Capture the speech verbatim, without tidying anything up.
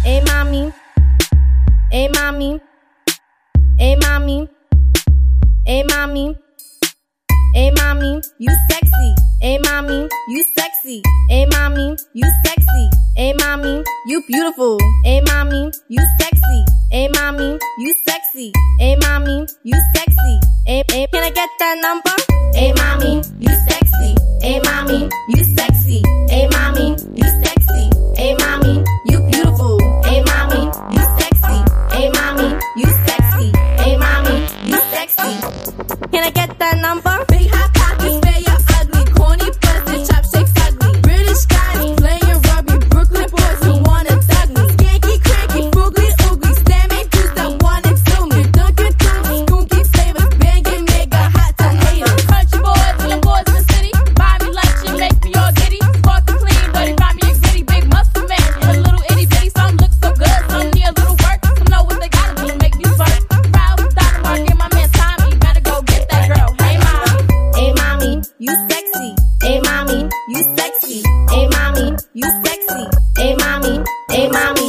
Hey mommy, hey mommy, hey mommy, hey mommy, hey mommy, you sexy. Hey mommy, you sexy. Hey mommy, you sexy. Hey mommy, you beautiful. Hey mommy, you sexy. Hey mommy, you sexy. Hey mommy, you sexy. Hey, hey, can I get that number? Hey mommy, you sexy. Hey mommy, you sexy. Hey mommy, you sexy. Hey mommy, you beautiful. Hey mommy, you sexy. Hey mommy, you sexy. Hey mommy, you sexy. Can I get that number? Big hot pockets, spare your ugly. Corny busted, chopsticks ugly. British Scotty, playing rugby. Brooklyn boys who wanna thug me. Skanky, cranky, foogly, oogly. Stamming dudes that wanna do me. Dunkin' Donuts, skunky flavors. Banging, mega hot to haters. Country boys and the boys in the city. Buy me lunch and make me all giddy. Spark and clean, but it drive me a gritty. Big muscle man and a little itty bitty. Some look so good, some need a little work. Some know what they gotta do to make me spark. Proud, Doctor Mark, and my man Tommy. Better go get that girl. Hey mommy, hey mommy, you sexy. Hey mommy, you sexy. Hey mommy, you sexy. Hey mommy, hey mommy,